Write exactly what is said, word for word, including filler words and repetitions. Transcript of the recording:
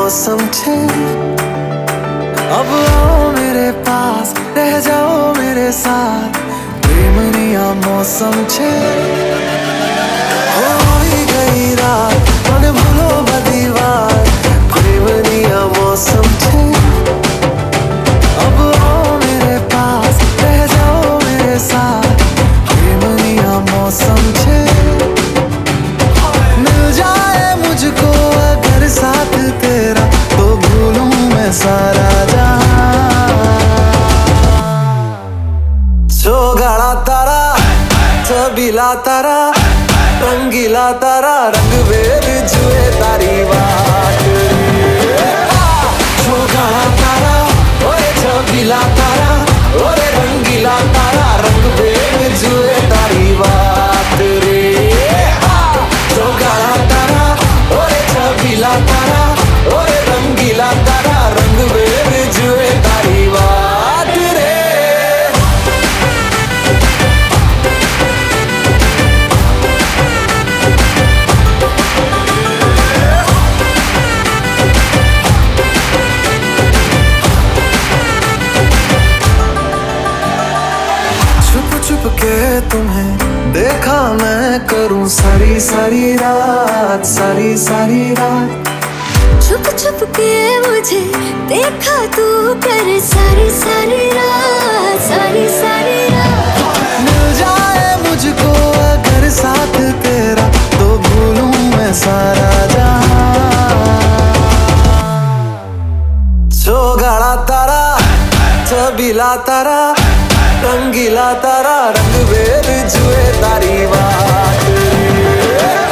मौसम छे अब आओ मेरे पास रह जाओ मेरे साथ प्रेमनिया मौसम छे हो ही गई रात मन भूलो बधी वार प्रेमनिया मौसम छे अब आओ मेरे पास रह जाओ मेरे साथ प्रेमनिया मौसम छे मिल जाए मुझको अगर साथ तेरा तो भूलूं मैं सारा गाड़ा तारा छबीला तारा रंगीला तारा रंग वेद जुए तारी बात जो गाड़ा तारा ओए छबीला तारा ओए रंगीला तारा रंग वेद जुए तारी बात रे जो गाड़ा तारा ओए छबीला तारा ओए रंगीला तारा रंग वेद जुए तारी बात रे छुप के तुम्हें देखा मैं करूं सारी सारी रात सारी सारी रात छुप छुप के मुझे देखा तू कर सारी सारी रात सारी सारी रात मिल जाए मुझको अगर साथ तेरा तो भूलूं मैं सारा जहां जो गाड़ा तारा छबीला तारा रंगीला तारा रंग वेद जुए तारी बात